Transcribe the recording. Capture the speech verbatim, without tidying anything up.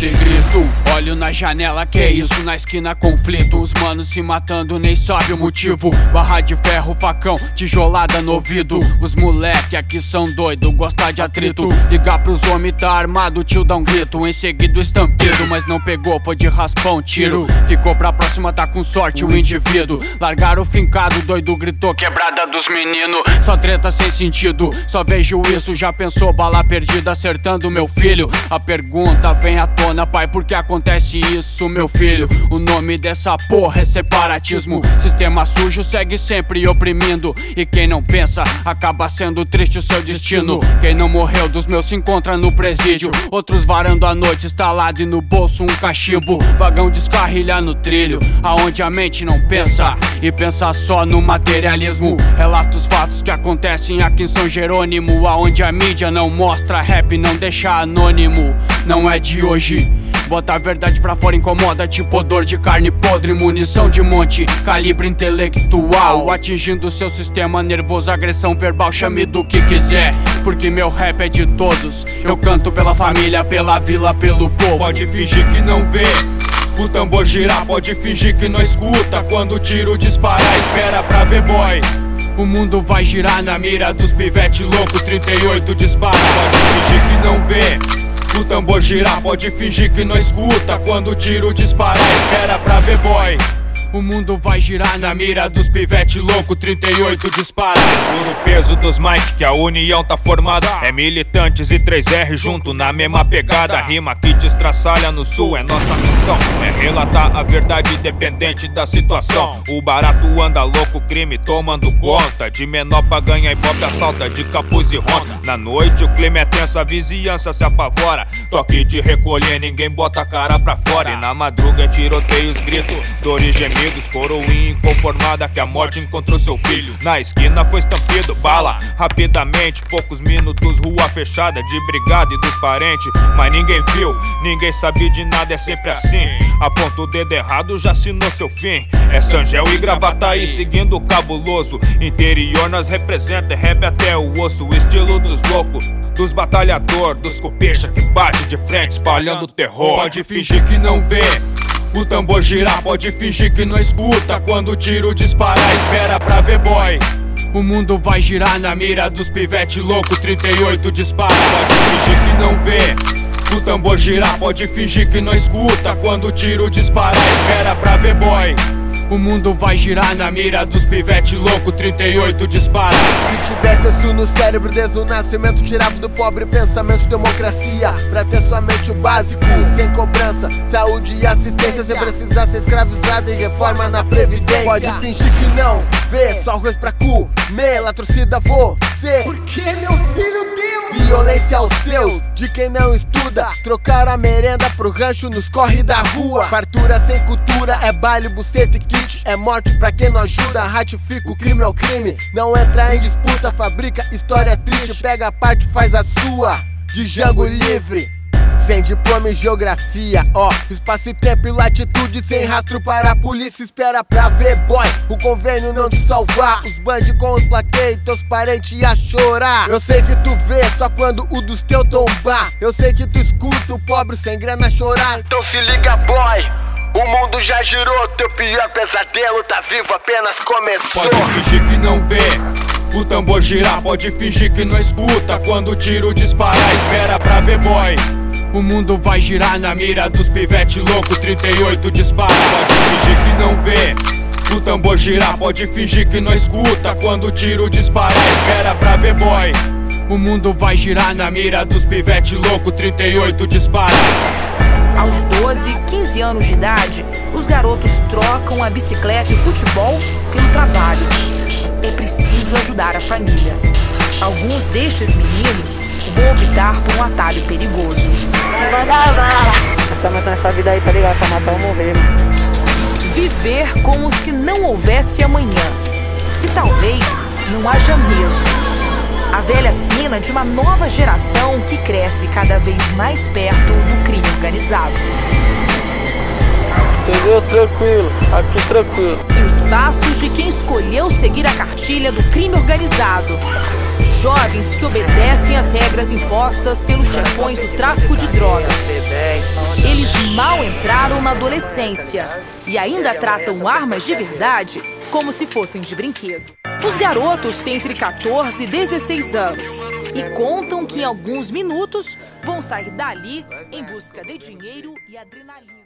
e grito. Olho na janela, que isso? Na esquina conflito, os manos se matando, nem sabe o motivo. Barra de ferro, facão, tijolada no ouvido. Os moleque aqui são doido, gosta de atrito. Ligar pros homens, tá armado, o tio dá um grito. Em seguida o estampido, mas não pegou, foi de raspão, tiro. Ficou pra próxima, tá com sorte o indivíduo. Largaram o fincado, doido gritou, quebrada dos meninos. Só treta sem sentido, só vejo isso. Já pensou, bala perdida acertando meu filho? A pergunta vem à tona, pai, por que acontece isso, meu filho? O nome dessa porra é separatismo. Sistema sujo segue sempre oprimindo, e quem não pensa acaba sendo triste o seu destino. Quem não morreu dos meus se encontra no presídio. Outros varando a noite instalado e no bolso um cachimbo. Vagão descarrilha no trilho, aonde a mente não pensa e pensa só no materialismo. Relata os fatos que acontecem aqui em São Jerônimo, aonde a mídia não mostra, rap não deixa anônimo. Não é de hoje, bota a verdade pra fora, incomoda tipo odor de carne podre. Munição de monte, calibre intelectual, atingindo seu sistema nervoso, agressão verbal, chame do que quiser, porque meu rap é de todos. Eu canto pela família, pela vila, pelo povo. Pode fingir que não vê o tambor girar, pode fingir que não escuta quando o tiro disparar, espera pra ver, boy. O mundo vai girar na mira dos pivete louco, trinta e oito dispara. Pode fingir que não vê o tambor girar, pode fingir que não escuta quando o tiro disparar, espera pra ver, boy. O mundo vai girar na mira dos pivete louco, trinta e oito dispara. Por o peso dos mic que a união tá formada, é militantes e três R junto na mesma pegada. Rima que destraçalha no sul é nossa missão, é relatar a verdade independente da situação. O barato anda louco, crime tomando conta, de menor pra ganhar e pop assalta de capuz e ronda. Na noite o clima é tenso, a vizinhança se apavora, toque de recolher, ninguém bota a cara pra fora. E na madruga é tiroteio, os gritos, dor e gemidos. Coroinha inconformada que a morte encontrou seu filho. Na esquina foi estampido, bala rapidamente, poucos minutos, rua fechada de brigada e dos parentes. Mas ninguém viu, ninguém sabia de nada, é sempre assim. Aponta o dedo errado, já assinou seu fim. É Sangel e Gravataí seguindo o cabuloso. Interior nós representa, é rap até o osso. O estilo dos loucos, dos batalhador, dos copecha que bate de frente espalhando terror. Pode fingir que não vê o tambor girar, pode fingir que não escuta quando o tiro disparar, espera pra ver, boy. O mundo vai girar na mira dos pivete louco, trinta e oito dispara. Pode fingir que não vê o tambor girar, pode fingir que não escuta quando o tiro disparar, espera pra ver, boy. O mundo vai girar na mira dos pivete louco, trinta e oito dispara. Se tivesse isso no cérebro desde o nascimento, tirava do pobre pensamento de democracia, pra ter somente o básico, sem cobrança, saúde e assistência, sem precisar ser escravizado e reforma na previdência. Pode fingir que não vê, só arroz pra comer, latrocida você, porque meu filho Deus. Violência aos seus, de quem não estuda, trocar a merenda pro rancho nos corre da rua. Fartura sem cultura, é baile, buceta e kit, é morte pra quem não ajuda, ratifica o crime é o crime. Não entra em disputa, fabrica história triste, pega a parte, faz a sua, de Django livre. Sem diploma em geografia, ó, espaço e tempo e latitude, sem rastro para a polícia, espera pra ver, boy. O convênio não te salvar, os bandos com os plaqueios, teus parentes a chorar. Eu sei que tu vê só quando o dos teus tombar, eu sei que tu escuta o pobre sem grana chorar. Então se liga, boy, o mundo já girou, teu pior pesadelo tá vivo, apenas começou. Pode fingir que não vê o tambor girar, pode fingir que não escuta quando o tiro disparar, espera pra ver, boy. O mundo vai girar na mira dos pivete louco, trinta e oito dispara. Pode fingir que não vê o tambor girar, pode fingir que não escuta quando o tiro disparar, espera pra ver, boy. O mundo vai girar na mira dos pivete louco, trinta e oito dispara. Aos doze, quinze anos de idade, os garotos trocam a bicicleta e o futebol pelo trabalho. É preciso ajudar a família. Alguns destes meninos vão optar por um atalho perigoso. Vai dar bala. Nós estamos nessa vida aí, tá ligado? Pra matar ou morrer. Viver como se não houvesse amanhã. E talvez não haja mesmo. A velha sina de uma nova geração que cresce cada vez mais perto do crime organizado. Entendeu? Tranquilo, aqui tranquilo. E os passos de quem escolheu seguir a cartilha do crime organizado. jovens que obedecem às regras impostas pelos chefões do tráfico de drogas. Eles mal entraram na adolescência e ainda tratam armas de verdade como se fossem de brinquedo. Os garotos têm entre quatorze e dezesseis anos e contam que em alguns minutos vão sair dali em busca de dinheiro e adrenalina.